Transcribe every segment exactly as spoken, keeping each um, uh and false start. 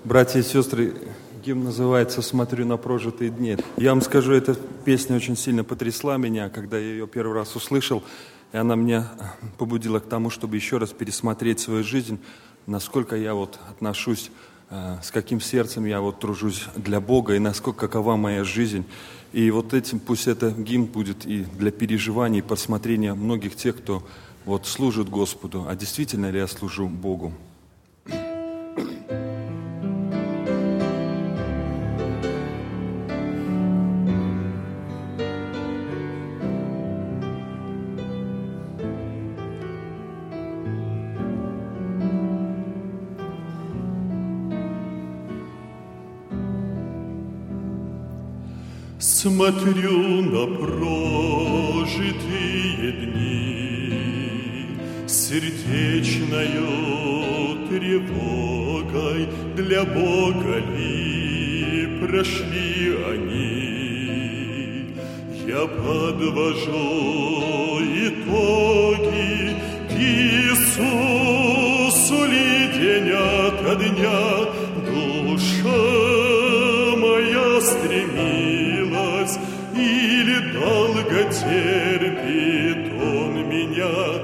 Братья и сестры, гимн называется «Смотрю на прожитые дни». Я вам скажу, эта песня очень сильно потрясла меня, когда я ее первый раз услышал, и она меня побудила к тому, чтобы еще раз пересмотреть свою жизнь, насколько я вот отношусь, с каким сердцем я вот тружусь для Бога, и насколько какова моя жизнь. И вот этим пусть это гимн будет и для переживаний, и посмотрения многих тех, кто вот служит Господу. А действительно ли я служу Богу? Смотрю на прожитые дни сердечною тревогой, для Бога ли прошли они? Я подвожу итоги к Иисусу ли день ото дня душа моя стремилась, или долго терпит Он меня,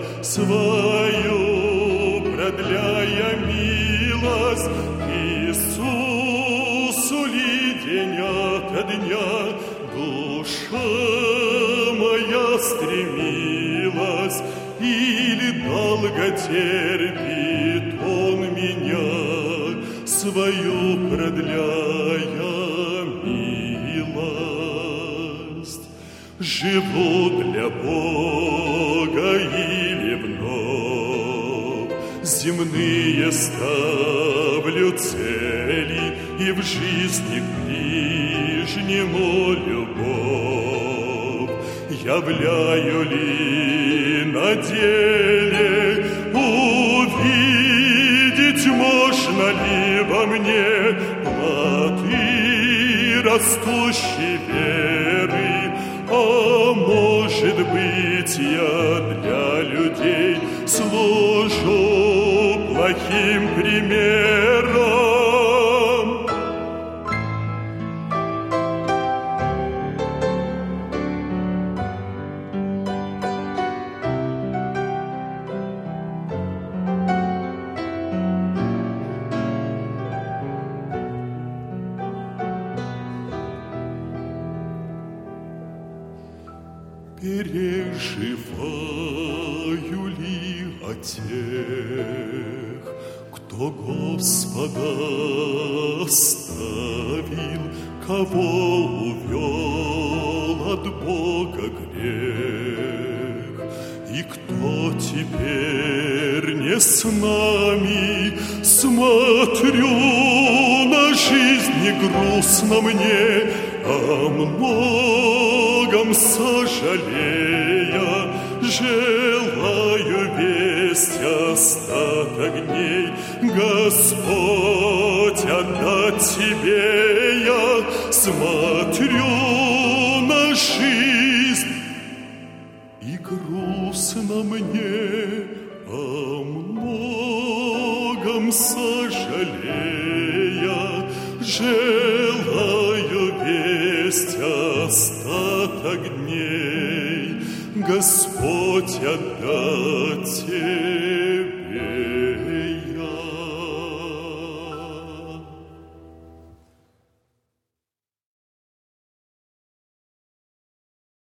свою продляя милость? Иисусу ли день ото дня душа моя стремилась, или долго терпит Он меня, свою продляя милость? Живу для Бога или вновь земные ставлю цели, и в жизни к ближнему любовь являю ли на деле? Увидеть можно ли во мне плоды растущей веры? А может быть, я для людей служу плохим примером? Переживаю ли о тех, кто Господа оставил, кого увел от Бога грех? И кто теперь не с нами? Смотрю на жизнь, не грустно мне, о многом сожалея, желаю весть остаток дней, Господь, отдать Тебе я. Смотрю на жизнь, и грустно мне, о многом сожалея, желаю весть остаток дней, Господь, отдать Тебе.